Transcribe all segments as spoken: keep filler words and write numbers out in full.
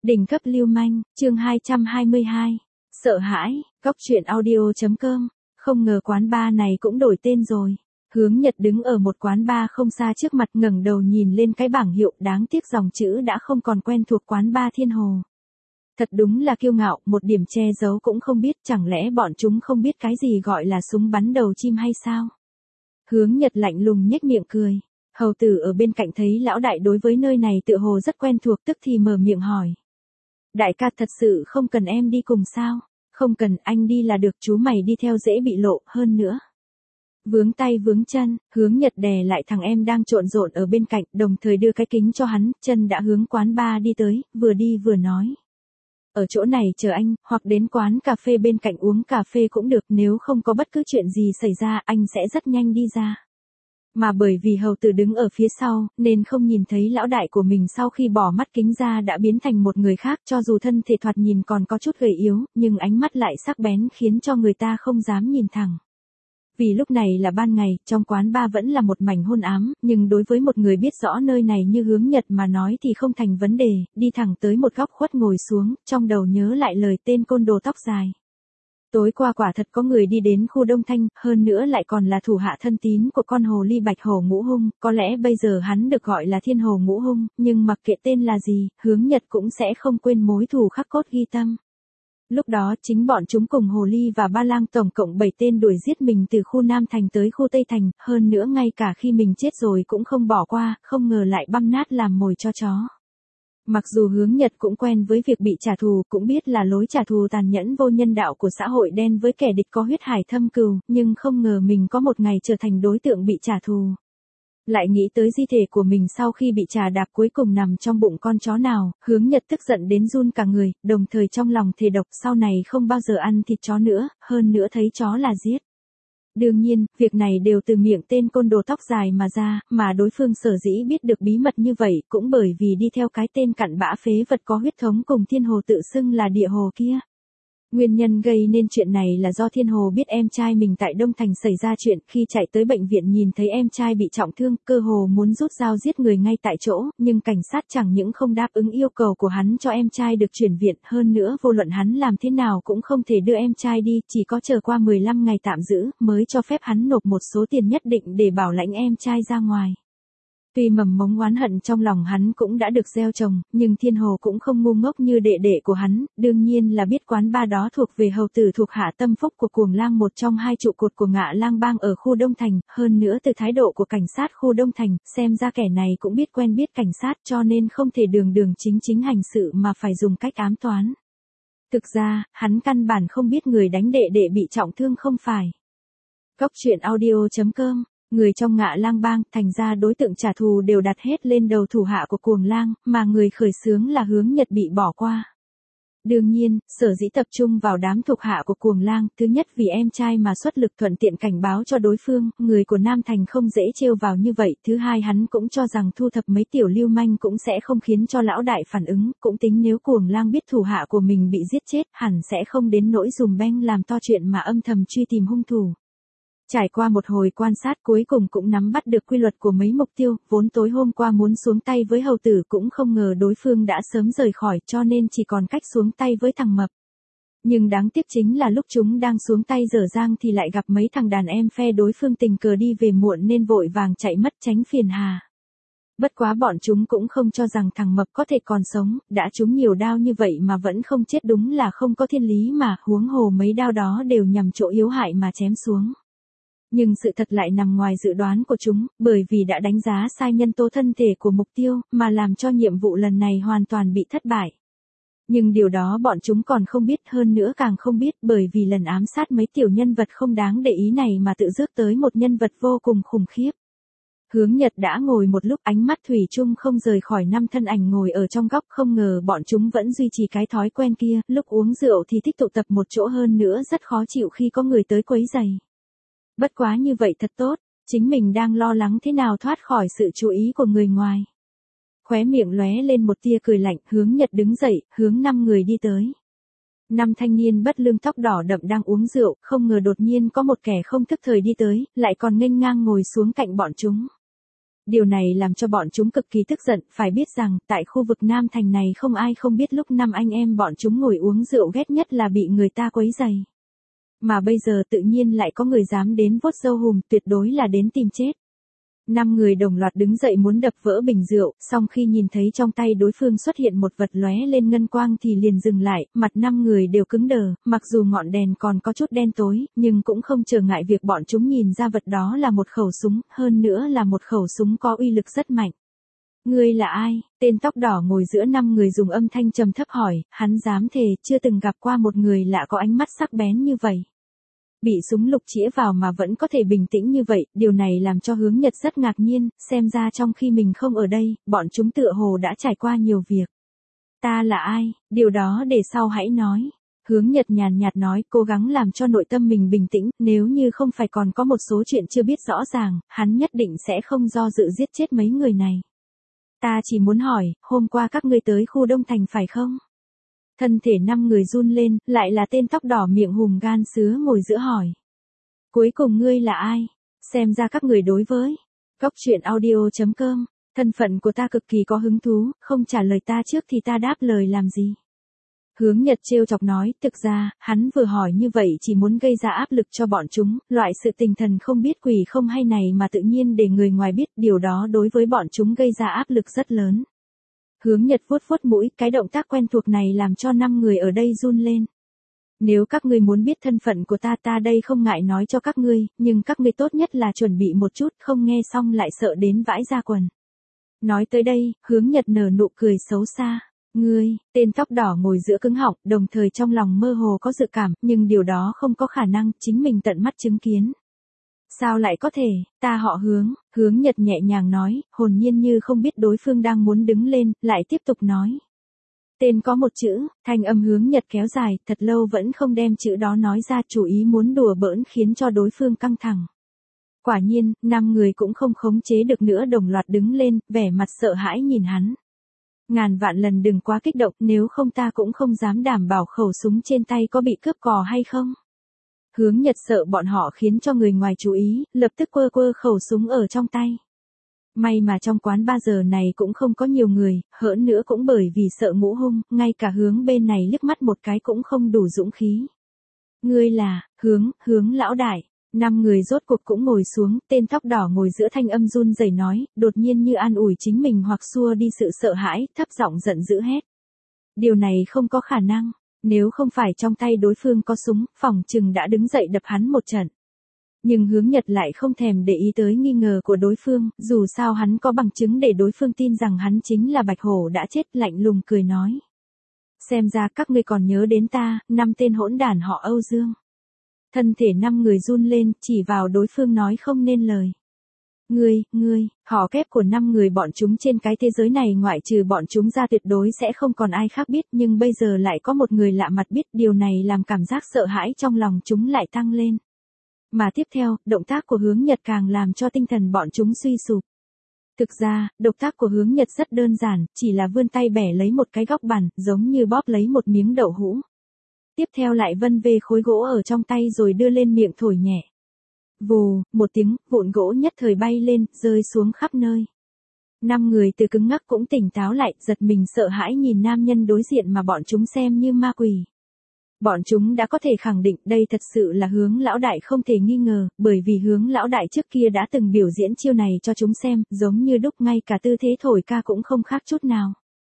Đỉnh cấp lưu manh, chương hai trăm hai mươi hai. Sợ hãi, Cóc truyện audio chấm com. Không ngờ quán bar này cũng đổi tên rồi. Hướng Nhật đứng ở một quán bar không xa trước mặt, ngẩng đầu nhìn lên cái bảng hiệu, đáng tiếc dòng chữ đã không còn quen thuộc quán bar Thiên Hồ. Thật đúng là kiêu ngạo, một điểm che giấu cũng không biết, chẳng lẽ bọn chúng không biết cái gì gọi là súng bắn đầu chim hay sao? Hướng Nhật lạnh lùng nhếch miệng cười. Hầu tử ở bên cạnh thấy lão đại đối với nơi này tựa hồ rất quen thuộc, tức thì mở miệng hỏi. Đại ca thật sự không cần em đi cùng sao? Không cần, anh đi là được, chú mày đi theo dễ bị lộ, hơn nữa. Vướng tay vướng chân, Hướng Nhật đè lại thằng em đang trộn rộn ở bên cạnh, đồng thời đưa cái kính cho hắn, chân đã hướng quán bar đi tới, vừa đi vừa nói. Ở chỗ này chờ anh, hoặc đến quán cà phê bên cạnh uống cà phê cũng được, nếu không có bất cứ chuyện gì xảy ra, anh sẽ rất nhanh đi ra. Mà bởi vì hầu tử đứng ở phía sau, nên không nhìn thấy lão đại của mình sau khi bỏ mắt kính ra đã biến thành một người khác, cho dù thân thể thoạt nhìn còn có chút gầy yếu, nhưng ánh mắt lại sắc bén khiến cho người ta không dám nhìn thẳng. Vì lúc này là ban ngày, trong quán bar vẫn là một mảnh hôn ám, nhưng đối với một người biết rõ nơi này như Hướng Nhật mà nói thì không thành vấn đề, đi thẳng tới một góc khuất ngồi xuống, trong đầu nhớ lại lời tên côn đồ tóc dài. Tối qua quả thật có người đi đến khu Đông Thanh, hơn nữa lại còn là thủ hạ thân tín của con hồ ly Bạch Hổ Ngũ Hung, có lẽ bây giờ hắn được gọi là Thiên Hồ Ngũ Hung, nhưng mặc kệ tên là gì, Hướng Nhật cũng sẽ không quên mối thù khắc cốt ghi tâm. Lúc đó chính bọn chúng cùng Hồ Ly và Ba Lang tổng cộng bảy tên đuổi giết mình từ khu Nam Thành tới khu Tây Thành, hơn nữa ngay cả khi mình chết rồi cũng không bỏ qua, không ngờ lại băm nát làm mồi cho chó. Mặc dù Hướng Nhật cũng quen với việc bị trả thù, cũng biết là lối trả thù tàn nhẫn vô nhân đạo của xã hội đen với kẻ địch có huyết hải thâm cừu, nhưng không ngờ mình có một ngày trở thành đối tượng bị trả thù. Lại nghĩ tới di thể của mình sau khi bị trà đạp cuối cùng nằm trong bụng con chó nào, Hướng Nhật tức giận đến run cả người, đồng thời trong lòng thề độc sau này không bao giờ ăn thịt chó nữa, hơn nữa thấy chó là giết. Đương nhiên, việc này đều từ miệng tên côn đồ tóc dài mà ra, mà đối phương sở dĩ biết được bí mật như vậy cũng bởi vì đi theo cái tên cặn bã phế vật có huyết thống cùng Thiên Hồ tự xưng là địa hồ kia. Nguyên nhân gây nên chuyện này là do Thiên Hồ biết em trai mình tại Đông Thành xảy ra chuyện, khi chạy tới bệnh viện nhìn thấy em trai bị trọng thương, cơ hồ muốn rút dao giết người ngay tại chỗ, nhưng cảnh sát chẳng những không đáp ứng yêu cầu của hắn cho em trai được chuyển viện, hơn nữa vô luận hắn làm thế nào cũng không thể đưa em trai đi, chỉ có chờ qua mười lăm ngày tạm giữ, mới cho phép hắn nộp một số tiền nhất định để bảo lãnh em trai ra ngoài. Tuy mầm mống oán hận trong lòng hắn cũng đã được gieo trồng, nhưng Thiên Hồ cũng không ngu ngốc như đệ đệ của hắn, đương nhiên là biết quán bar đó thuộc về hầu tử thuộc hạ tâm phúc của Cuồng Lang, một trong hai trụ cột của Ngạ Lang bang ở khu Đông Thành, hơn nữa từ thái độ của cảnh sát khu Đông Thành, xem ra kẻ này cũng biết quen biết cảnh sát cho nên không thể đường đường chính chính hành sự mà phải dùng cách ám toán. Thực ra, hắn căn bản không biết người đánh đệ đệ bị trọng thương không phải. Cóc truyện audio chấm com. Người trong Ngạ Lang bang, thành ra đối tượng trả thù đều đặt hết lên đầu thủ hạ của Cuồng Lang, mà người khởi xướng là Hướng Nhật bị bỏ qua. Đương nhiên, sở dĩ tập trung vào đám thuộc hạ của Cuồng Lang, thứ nhất vì em trai mà xuất lực thuận tiện cảnh báo cho đối phương, người của Nam Thành không dễ trêu vào như vậy, thứ hai hắn cũng cho rằng thu thập mấy tiểu lưu manh cũng sẽ không khiến cho lão đại phản ứng, cũng tính nếu Cuồng Lang biết thủ hạ của mình bị giết chết, hẳn sẽ không đến nỗi dùm beng làm to chuyện mà âm thầm truy tìm hung thủ. Trải qua một hồi quan sát cuối cùng cũng nắm bắt được quy luật của mấy mục tiêu, vốn tối hôm qua muốn xuống tay với hầu tử cũng không ngờ đối phương đã sớm rời khỏi cho nên chỉ còn cách xuống tay với thằng Mập. Nhưng đáng tiếc chính là lúc chúng đang xuống tay dở dang thì lại gặp mấy thằng đàn em phe đối phương tình cờ đi về muộn nên vội vàng chạy mất tránh phiền hà. Bất quá bọn chúng cũng không cho rằng thằng Mập có thể còn sống, đã trúng nhiều đao như vậy mà vẫn không chết đúng là không có thiên lý mà, huống hồ mấy đao đó đều nhằm chỗ yếu hại mà chém xuống. Nhưng sự thật lại nằm ngoài dự đoán của chúng, bởi vì đã đánh giá sai nhân tố thân thể của mục tiêu, mà làm cho nhiệm vụ lần này hoàn toàn bị thất bại. Nhưng điều đó bọn chúng còn không biết, hơn nữa càng không biết, bởi vì lần ám sát mấy tiểu nhân vật không đáng để ý này mà tự rước tới một nhân vật vô cùng khủng khiếp. Hướng Nhật đã ngồi một lúc, ánh mắt thủy chung không rời khỏi năm thân ảnh ngồi ở trong góc, không ngờ bọn chúng vẫn duy trì cái thói quen kia, lúc uống rượu thì thích tụ tập một chỗ, hơn nữa rất khó chịu khi có người tới quấy rầy. Bất quá như vậy thật tốt, chính mình đang lo lắng thế nào thoát khỏi sự chú ý của người ngoài. Khóe miệng lóe lên một tia cười lạnh, Hướng Nhật đứng dậy, hướng năm người đi tới. Năm thanh niên bất lương tóc đỏ đậm đang uống rượu, không ngờ đột nhiên có một kẻ không thức thời đi tới, lại còn nghênh ngang ngồi xuống cạnh bọn chúng. Điều này làm cho bọn chúng cực kỳ tức giận, phải biết rằng, tại khu vực Nam Thành này không ai không biết lúc năm anh em bọn chúng ngồi uống rượu ghét nhất là bị người ta quấy rầy. Mà bây giờ tự nhiên lại có người dám đến vuốt râu hùm, tuyệt đối là đến tìm chết. Năm người đồng loạt đứng dậy muốn đập vỡ bình rượu, song khi nhìn thấy trong tay đối phương xuất hiện một vật lóe lên ngân quang thì liền dừng lại, mặt năm người đều cứng đờ, mặc dù ngọn đèn còn có chút đen tối, nhưng cũng không trở ngại việc bọn chúng nhìn ra vật đó là một khẩu súng, hơn nữa là một khẩu súng có uy lực rất mạnh. Ngươi là ai? Tên tóc đỏ ngồi giữa năm người dùng âm thanh trầm thấp hỏi, hắn dám thề chưa từng gặp qua một người lạ có ánh mắt sắc bén như vậy. Bị súng lục chĩa vào mà vẫn có thể bình tĩnh như vậy, điều này làm cho Hướng Nhật rất ngạc nhiên, xem ra trong khi mình không ở đây, bọn chúng tựa hồ đã trải qua nhiều việc. Ta là ai? Điều đó để sau hãy nói. Hướng Nhật nhàn nhạt nói, cố gắng làm cho nội tâm mình bình tĩnh, nếu như không phải còn có một số chuyện chưa biết rõ ràng, hắn nhất định sẽ không do dự giết chết mấy người này. Ta chỉ muốn hỏi, hôm qua các ngươi tới khu Đông Thành phải không? Thân thể năm người run lên, lại là tên tóc đỏ miệng hùm gan sứa ngồi giữa hỏi. Cuối cùng ngươi là ai? Xem ra các người đối với Cốc truyện audio chấm com, thân phận của ta cực kỳ có hứng thú, không trả lời ta trước thì ta đáp lời làm gì? Hướng Nhật trêu chọc nói, thực ra, hắn vừa hỏi như vậy chỉ muốn gây ra áp lực cho bọn chúng, loại sự tình thần không biết quỷ không hay này mà tự nhiên để người ngoài biết, điều đó đối với bọn chúng gây ra áp lực rất lớn. Hướng Nhật vuốt vuốt mũi, cái động tác quen thuộc này làm cho năm người ở đây run lên. Nếu các ngươi muốn biết thân phận của ta ta đây không ngại nói cho các ngươi, nhưng các ngươi tốt nhất là chuẩn bị một chút, không nghe xong lại sợ đến vãi ra quần. Nói tới đây, Hướng Nhật nở nụ cười xấu xa. Ngươi, tên tóc đỏ ngồi giữa cứng họng, đồng thời trong lòng mơ hồ có dự cảm, nhưng điều đó không có khả năng, chính mình tận mắt chứng kiến. Sao lại có thể, ta họ Hướng, Hướng Nhật nhẹ nhàng nói, hồn nhiên như không biết đối phương đang muốn đứng lên, lại tiếp tục nói. Tên có một chữ, thanh âm Hướng Nhật kéo dài, thật lâu vẫn không đem chữ đó nói ra, chủ ý muốn đùa bỡn khiến cho đối phương căng thẳng. Quả nhiên, năm người cũng không khống chế được nữa đồng loạt đứng lên, vẻ mặt sợ hãi nhìn hắn. Ngàn vạn lần đừng quá kích động, nếu không ta cũng không dám đảm bảo khẩu súng trên tay có bị cướp cò hay không. Hướng Nhật sợ bọn họ khiến cho người ngoài chú ý, lập tức quơ quơ khẩu súng ở trong tay. May mà trong quán ba giờ này cũng không có nhiều người, hơn nữa cũng bởi vì sợ ngũ hung, ngay cả Hướng bên này liếc mắt một cái cũng không đủ dũng khí. Ngươi là, Hướng, Hướng lão đại. Năm người rốt cuộc cũng ngồi xuống, tên tóc đỏ ngồi giữa thanh âm run rẩy nói, đột nhiên như an ủi chính mình hoặc xua đi sự sợ hãi, thấp giọng giận dữ hét. Điều này không có khả năng, nếu không phải trong tay đối phương có súng, phỏng chừng đã đứng dậy đập hắn một trận. Nhưng Hướng Nhật lại không thèm để ý tới nghi ngờ của đối phương, dù sao hắn có bằng chứng để đối phương tin rằng hắn chính là Bạch Hổ đã chết, lạnh lùng cười nói. Xem ra các ngươi còn nhớ đến ta, năm tên hỗn đản họ Âu Dương. Thân thể năm người run lên, chỉ vào đối phương nói không nên lời. Ngươi, ngươi, họ kép của năm người bọn chúng trên cái thế giới này ngoại trừ bọn chúng ra tuyệt đối sẽ không còn ai khác biết, nhưng bây giờ lại có một người lạ mặt biết, điều này làm cảm giác sợ hãi trong lòng chúng lại tăng lên. Mà tiếp theo, động tác của Hướng Nhật càng làm cho tinh thần bọn chúng suy sụp. Thực ra, động tác của Hướng Nhật rất đơn giản, chỉ là vươn tay bẻ lấy một cái góc bàn, giống như bóp lấy một miếng đậu hũ. Tiếp theo lại vân về khối gỗ ở trong tay rồi đưa lên miệng thổi nhẹ. Vù, một tiếng, vụn gỗ nhất thời bay lên, rơi xuống khắp nơi. Năm người từ cứng ngắc cũng tỉnh táo lại, giật mình sợ hãi nhìn nam nhân đối diện mà bọn chúng xem như ma quỷ. Bọn chúng đã có thể khẳng định đây thật sự là Hướng lão đại không thể nghi ngờ, bởi vì Hướng lão đại trước kia đã từng biểu diễn chiêu này cho chúng xem, giống như đúc ngay cả tư thế thổi ca cũng không khác chút nào.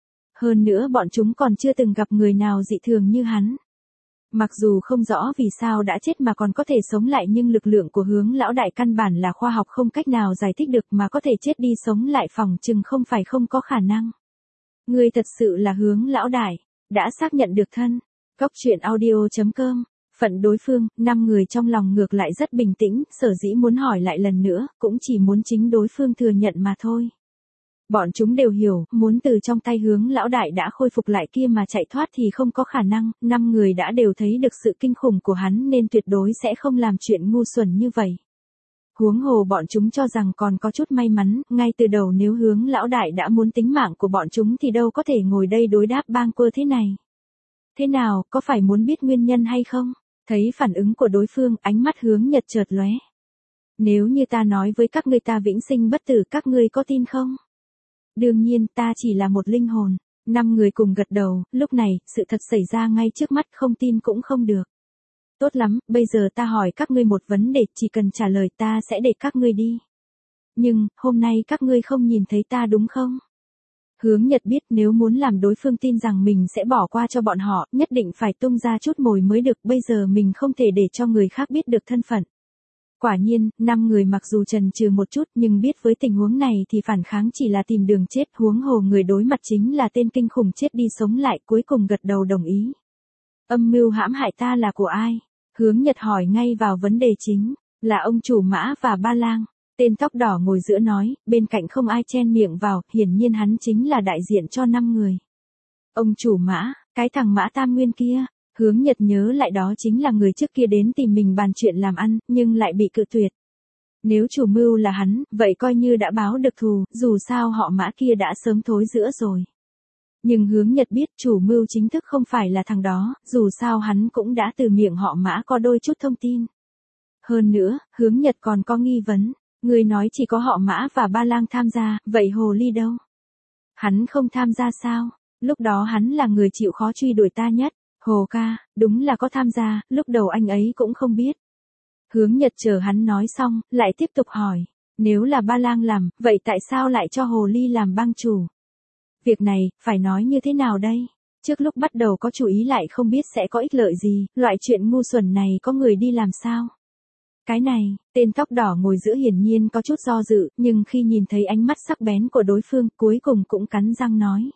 Hơn nữa bọn chúng còn chưa từng gặp người nào dị thường như hắn. Mặc dù không rõ vì sao đã chết mà còn có thể sống lại nhưng lực lượng của Hướng lão đại căn bản là khoa học không cách nào giải thích được mà có thể chết đi sống lại phỏng chừng không phải không có khả năng. Ngươi thật sự là Hướng lão đại, đã xác nhận được thân. Cốc truyện audio chấm com, phận đối phương, năm người trong lòng ngược lại rất bình tĩnh, sở dĩ muốn hỏi lại lần nữa, cũng chỉ muốn chính đối phương thừa nhận mà thôi. Bọn chúng đều hiểu, muốn từ trong tay Hướng lão đại đã khôi phục lại kia mà chạy thoát thì không có khả năng, năm người đã đều thấy được sự kinh khủng của hắn nên tuyệt đối sẽ không làm chuyện ngu xuẩn như vậy. Huống hồ bọn chúng cho rằng còn có chút may mắn, ngay từ đầu nếu Hướng lão đại đã muốn tính mạng của bọn chúng thì đâu có thể ngồi đây đối đáp bang quơ thế này. Thế nào, có phải muốn biết nguyên nhân hay không? Thấy phản ứng của đối phương, ánh mắt Hướng Nhật chợt lóe. Nếu như ta nói với các ngươi ta vĩnh sinh bất tử, các ngươi có tin không? Đương nhiên, ta chỉ là một linh hồn. Năm người cùng gật đầu, lúc này, sự thật xảy ra ngay trước mắt, không tin cũng không được. Tốt lắm, bây giờ ta hỏi các ngươi một vấn đề, chỉ cần trả lời ta sẽ để các ngươi đi. Nhưng, hôm nay các ngươi không nhìn thấy ta đúng không? Hướng Nhật biết nếu muốn làm đối phương tin rằng mình sẽ bỏ qua cho bọn họ, nhất định phải tung ra chút mồi mới được, bây giờ mình không thể để cho người khác biết được thân phận. Quả nhiên, năm người mặc dù chần chừ một chút nhưng biết với tình huống này thì phản kháng chỉ là tìm đường chết, huống hồ người đối mặt chính là tên kinh khủng chết đi sống lại, cuối cùng gật đầu đồng ý. Âm mưu hãm hại ta là của ai? Hướng Nhật hỏi ngay vào vấn đề chính, là ông chủ Mã và Ba Lang. Tên tóc đỏ ngồi giữa nói, bên cạnh không ai chen miệng vào, hiển nhiên hắn chính là đại diện cho năm người. Ông chủ Mã, cái thằng Mã Tam Nguyên kia. Hướng Nhật nhớ lại đó chính là người trước kia đến tìm mình bàn chuyện làm ăn, nhưng lại bị cự tuyệt. Nếu chủ mưu là hắn, vậy coi như đã báo được thù, dù sao họ Mã kia đã sớm thối rữa rồi. Nhưng Hướng Nhật biết chủ mưu chính thức không phải là thằng đó, dù sao hắn cũng đã từ miệng họ Mã có đôi chút thông tin. Hơn nữa, Hướng Nhật còn có nghi vấn, người nói chỉ có họ Mã và Ba Lang tham gia, vậy Hồ Ly đâu? Hắn không tham gia sao? Lúc đó hắn là người chịu khó truy đuổi ta nhất. Hồ ca, đúng là có tham gia, lúc đầu anh ấy cũng không biết. Hướng Nhật chờ hắn nói xong, lại tiếp tục hỏi, nếu là Ba Lang làm, vậy tại sao lại cho Hồ Ly làm bang chủ? Việc này, phải nói như thế nào đây? Trước lúc bắt đầu có chú ý lại không biết sẽ có ích lợi gì, loại chuyện ngu xuẩn này có người đi làm sao? Cái này, tên tóc đỏ ngồi giữa hiển nhiên có chút do dự, nhưng khi nhìn thấy ánh mắt sắc bén của đối phương, cuối cùng cũng cắn răng nói.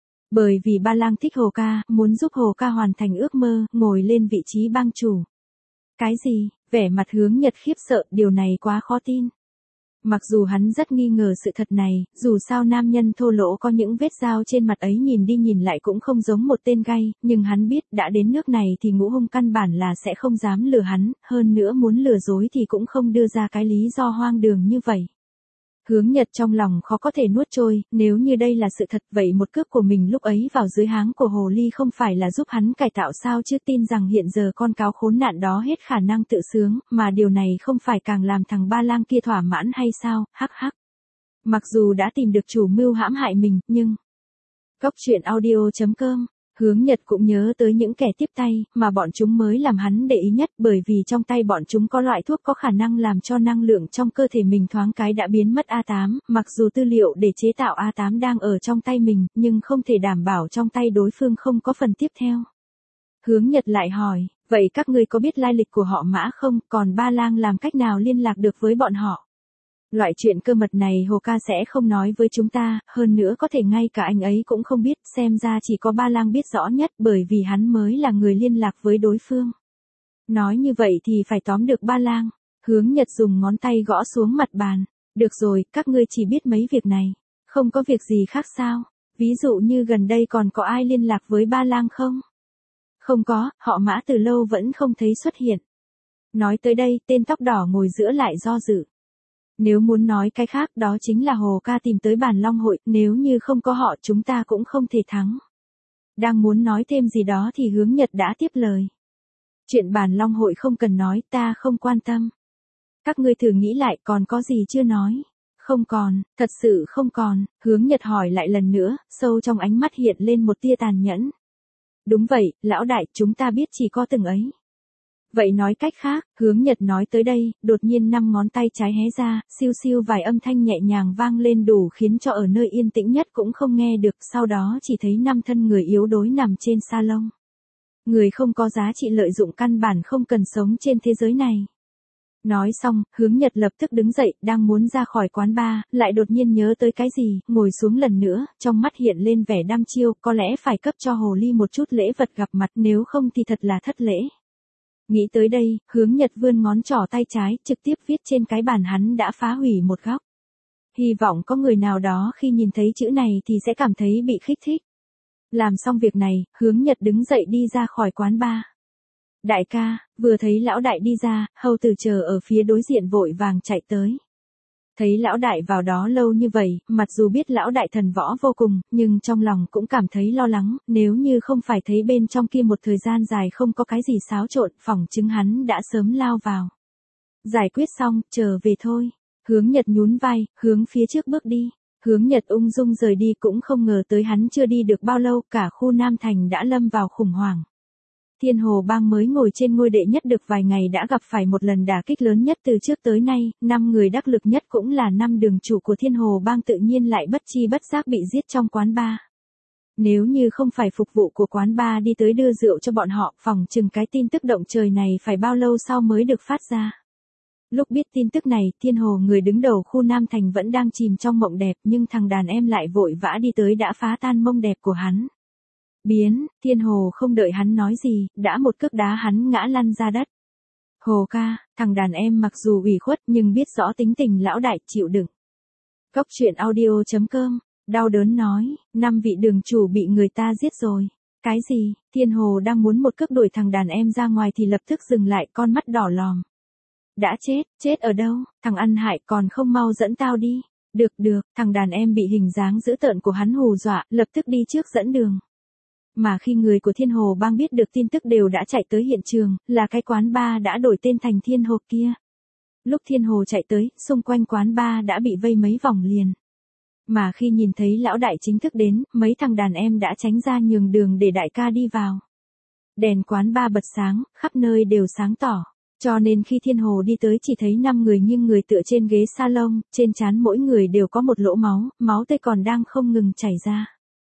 Bởi vì Ba Lang thích Hồ ca, muốn giúp Hồ ca hoàn thành ước mơ, ngồi lên vị trí bang chủ. Cái gì? Vẻ mặt Hướng Nhật khiếp sợ, điều này quá khó tin. Mặc dù hắn rất nghi ngờ sự thật này, dù sao nam nhân thô lỗ có những vết dao trên mặt ấy nhìn đi nhìn lại cũng không giống một tên gay, nhưng hắn biết đã đến nước này thì Ngũ Hung căn bản là sẽ không dám lừa hắn, hơn nữa muốn lừa dối thì cũng không đưa ra cái lý do hoang đường như vậy. Hướng Nhật trong lòng khó có thể nuốt trôi, nếu như đây là sự thật vậy một cước của mình lúc ấy vào dưới háng của Hồ Ly không phải là giúp hắn cải tạo sao chứ, tin rằng hiện giờ con cáo khốn nạn đó hết khả năng tự sướng, mà điều này không phải càng làm thằng Ba Lang kia thỏa mãn hay sao, hắc hắc. Mặc dù đã tìm được chủ mưu hãm hại mình, nhưng... Góc truyện audio chấm com Hướng Nhật cũng nhớ tới những kẻ tiếp tay, mà bọn chúng mới làm hắn để ý nhất, bởi vì trong tay bọn chúng có loại thuốc có khả năng làm cho năng lượng trong cơ thể mình thoáng cái đã biến mất A tám, mặc dù tư liệu để chế tạo A tám đang ở trong tay mình, nhưng không thể đảm bảo trong tay đối phương không có phần tiếp theo. Hướng Nhật lại hỏi, vậy các ngươi có biết lai lịch của họ Mã không, còn Ba Lang làm cách nào liên lạc được với bọn họ? Loại chuyện cơ mật này Hồ ca sẽ không nói với chúng ta, hơn nữa có thể ngay cả anh ấy cũng không biết, xem ra chỉ có Ba Lang biết rõ nhất, bởi vì hắn mới là người liên lạc với đối phương. Nói như vậy thì phải tóm được Ba Lang. Hướng Nhật dùng ngón tay gõ xuống mặt bàn. Được rồi, các ngươi chỉ biết mấy việc này. Không có việc gì khác sao? Ví dụ như gần đây còn có ai liên lạc với Ba Lang không? Không có, họ Mã từ lâu vẫn không thấy xuất hiện. Nói tới đây, tên tóc đỏ ngồi giữa lại do dự. Nếu muốn nói cái khác đó chính là Hồ ca tìm tới bàn long hội, nếu như không có họ chúng ta cũng không thể thắng. Đang muốn nói thêm gì đó thì Hướng Nhật đã tiếp lời. Chuyện bàn long hội không cần nói, ta không quan tâm. Các ngươi thử nghĩ lại còn có gì chưa nói. Không còn, thật sự không còn, Hướng Nhật hỏi lại lần nữa, sâu trong ánh mắt hiện lên một tia tàn nhẫn. Đúng vậy, lão đại, chúng ta biết chỉ có từng ấy. Vậy nói cách khác, Hướng Nhật nói tới đây, đột nhiên năm ngón tay trái hé ra, siêu siêu vài âm thanh nhẹ nhàng vang lên đủ khiến cho ở nơi yên tĩnh nhất cũng không nghe được, sau đó chỉ thấy năm thân người yếu đuối nằm trên sa lông. Người không có giá trị lợi dụng căn bản không cần sống trên thế giới này. Nói xong, Hướng Nhật lập tức đứng dậy, đang muốn ra khỏi quán bar, lại đột nhiên nhớ tới cái gì, ngồi xuống lần nữa, trong mắt hiện lên vẻ đăm chiêu, có lẽ phải cấp cho Hồ Ly một chút lễ vật gặp mặt, nếu không thì thật là thất lễ. Nghĩ tới đây, Hướng Nhật vươn ngón trỏ tay trái, trực tiếp viết trên cái bàn hắn đã phá hủy một góc. Hy vọng có người nào đó khi nhìn thấy chữ này thì sẽ cảm thấy bị kích thích. Làm xong việc này, Hướng Nhật đứng dậy đi ra khỏi quán bar. Đại ca, vừa thấy lão đại đi ra, hầu tử chờ ở phía đối diện vội vàng chạy tới. Thấy lão đại vào đó lâu như vậy, mặc dù biết lão đại thần võ vô cùng, nhưng trong lòng cũng cảm thấy lo lắng, nếu như không phải thấy bên trong kia một thời gian dài không có cái gì xáo trộn, phỏng chứng hắn đã sớm lao vào. Giải quyết xong, trở về thôi. Hướng Nhật nhún vai, hướng phía trước bước đi. Hướng Nhật ung dung rời đi cũng không ngờ tới hắn chưa đi được bao lâu cả khu Nam Thành đã lâm vào khủng hoảng. Thiên Hồ Bang mới ngồi trên ngôi đệ nhất được vài ngày đã gặp phải một lần đả kích lớn nhất từ trước tới nay, năm người đắc lực nhất cũng là năm đường chủ của Thiên Hồ Bang tự nhiên lại bất chi bất giác bị giết trong quán bar. Nếu như không phải phục vụ của quán bar đi tới đưa rượu cho bọn họ, phỏng chừng cái tin tức động trời này phải bao lâu sau mới được phát ra. Lúc biết tin tức này, Thiên Hồ người đứng đầu khu Nam Thành vẫn đang chìm trong mộng đẹp nhưng thằng đàn em lại vội vã đi tới đã phá tan mông đẹp của hắn. Biến, Thiên Hồ không đợi hắn nói gì, đã một cước đá hắn ngã lăn ra đất. Hồ ca, thằng đàn em mặc dù ủy khuất nhưng biết rõ tính tình lão đại chịu đựng. Cốc truyện audio chấm com, đau đớn nói, năm vị đường chủ bị người ta giết rồi. Cái gì, Thiên Hồ đang muốn một cước đuổi thằng đàn em ra ngoài thì lập tức dừng lại con mắt đỏ lòm. Đã chết, chết ở đâu, thằng ăn hại còn không mau dẫn tao đi. Được được, thằng đàn em bị hình dáng dữ tợn của hắn hù dọa, lập tức đi trước dẫn đường. Mà khi người của Thiên Hồ Bang biết được tin tức đều đã chạy tới hiện trường, là cái quán bar đã đổi tên thành Thiên Hồ kia. Lúc Thiên Hồ chạy tới, xung quanh quán bar đã bị vây mấy vòng liền. Mà khi nhìn thấy lão đại chính thức đến, mấy thằng đàn em đã tránh ra nhường đường để đại ca đi vào. Đèn quán bar bật sáng, khắp nơi đều sáng tỏ. Cho nên khi Thiên Hồ đi tới chỉ thấy năm người nghiêng người tựa trên ghế salon, trên trán mỗi người đều có một lỗ máu, máu tươi còn đang không ngừng chảy ra.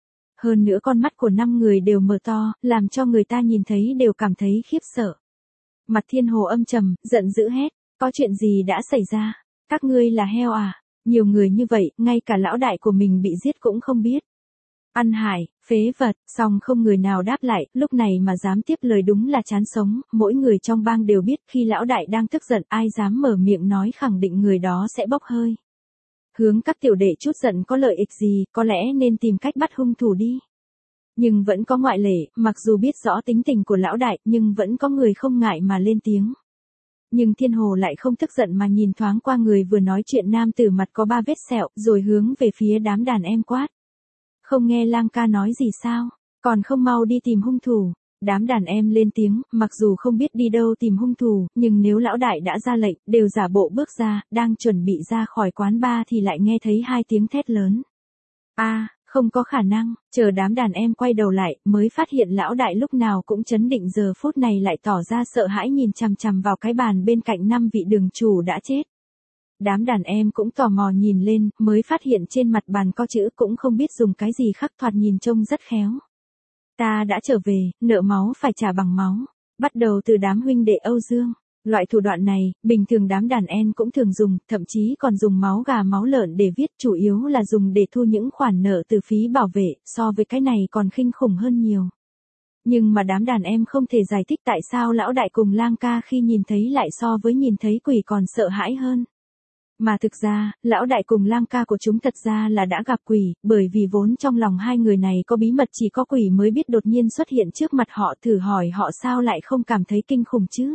Hơn nữa con mắt của năm người đều mở to, làm cho người ta nhìn thấy đều cảm thấy khiếp sợ. Mặt Thiên Hồ âm trầm, giận dữ hét, có chuyện gì đã xảy ra? Các ngươi là heo à? Nhiều người như vậy, ngay cả lão đại của mình bị giết cũng không biết. Ăn hại, phế vật, song không người nào đáp lại, lúc này mà dám tiếp lời đúng là chán sống, mỗi người trong bang đều biết khi lão đại đang tức giận ai dám mở miệng nói khẳng định người đó sẽ bốc hơi. Hướng các tiểu đệ chút giận có lợi ích gì, có lẽ nên tìm cách bắt hung thủ đi. Nhưng vẫn có ngoại lệ, mặc dù biết rõ tính tình của lão đại, nhưng vẫn có người không ngại mà lên tiếng. Nhưng Thiên Hồ lại không tức giận mà nhìn thoáng qua người vừa nói chuyện nam tử mặt có ba vết sẹo, rồi hướng về phía đám đàn em quát. Không nghe Lang ca nói gì sao, còn không mau đi tìm hung thủ. Đám đàn em lên tiếng, mặc dù không biết đi đâu tìm hung thủ, nhưng nếu lão đại đã ra lệnh, đều giả bộ bước ra, đang chuẩn bị ra khỏi quán bar thì lại nghe thấy hai tiếng thét lớn. A, à, không có khả năng, chờ đám đàn em quay đầu lại, mới phát hiện lão đại lúc nào cũng chấn định giờ phút này lại tỏ ra sợ hãi nhìn chằm chằm vào cái bàn bên cạnh năm vị đường chủ đã chết. Đám đàn em cũng tò mò nhìn lên, mới phát hiện trên mặt bàn có chữ cũng không biết dùng cái gì khắc thoạt nhìn trông rất khéo. Ta đã trở về, nợ máu phải trả bằng máu. Bắt đầu từ đám huynh đệ Âu Dương. Loại thủ đoạn này, bình thường đám đàn em cũng thường dùng, thậm chí còn dùng máu gà máu lợn để viết, chủ yếu là dùng để thu những khoản nợ từ phí bảo vệ, so với cái này còn kinh khủng hơn nhiều. Nhưng mà đám đàn em không thể giải thích tại sao lão đại cùng Lang ca khi nhìn thấy lại so với nhìn thấy quỷ còn sợ hãi hơn. Mà thực ra, lão đại cùng Lang ca của chúng thật ra là đã gặp quỷ, bởi vì vốn trong lòng hai người này có bí mật chỉ có quỷ mới biết đột nhiên xuất hiện trước mặt họ, thử hỏi họ sao lại không cảm thấy kinh khủng chứ.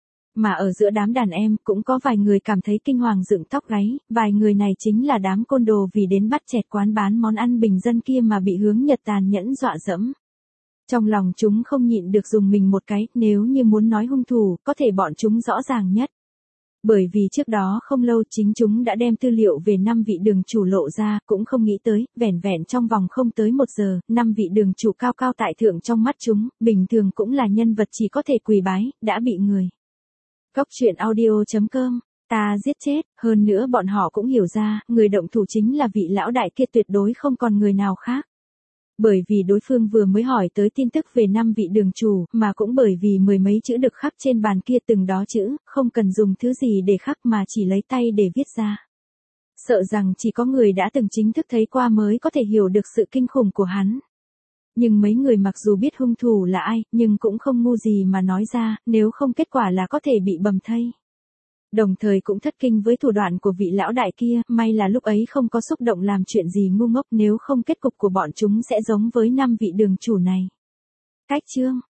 Mà ở giữa đám đàn em cũng có vài người cảm thấy kinh hoàng dựng tóc gáy, vài người này chính là đám côn đồ vì đến bắt chẹt quán bán món ăn bình dân kia mà bị Hướng Nhật tàn nhẫn dọa dẫm. Trong lòng chúng không nhịn được dùng mình một cái, nếu như muốn nói hung thủ, có thể bọn chúng rõ ràng nhất. Bởi vì trước đó không lâu chính chúng đã đem tư liệu về năm vị đường chủ lộ ra, cũng không nghĩ tới, vẻn vẹn trong vòng không tới một giờ, năm vị đường chủ cao cao tại thượng trong mắt chúng, bình thường cũng là nhân vật chỉ có thể quỳ bái, đã bị người. Cốc truyện audio chấm com, ta giết chết, hơn nữa bọn họ cũng hiểu ra, người động thủ chính là vị lão đại kia tuyệt đối không còn người nào khác. Bởi vì đối phương vừa mới hỏi tới tin tức về năm vị đường chủ, mà cũng bởi vì mười mấy chữ được khắc trên bàn kia từng đó chữ, không cần dùng thứ gì để khắc mà chỉ lấy tay để viết ra. Sợ rằng chỉ có người đã từng chính thức thấy qua mới có thể hiểu được sự kinh khủng của hắn. Nhưng mấy người mặc dù biết hung thủ là ai, nhưng cũng không ngu gì mà nói ra, nếu không kết quả là có thể bị bầm thây. Đồng thời cũng thất kinh với thủ đoạn của vị lão đại kia, may là lúc ấy không có xúc động làm chuyện gì ngu ngốc, nếu không kết cục của bọn chúng sẽ giống với năm vị đường chủ này. Cách chương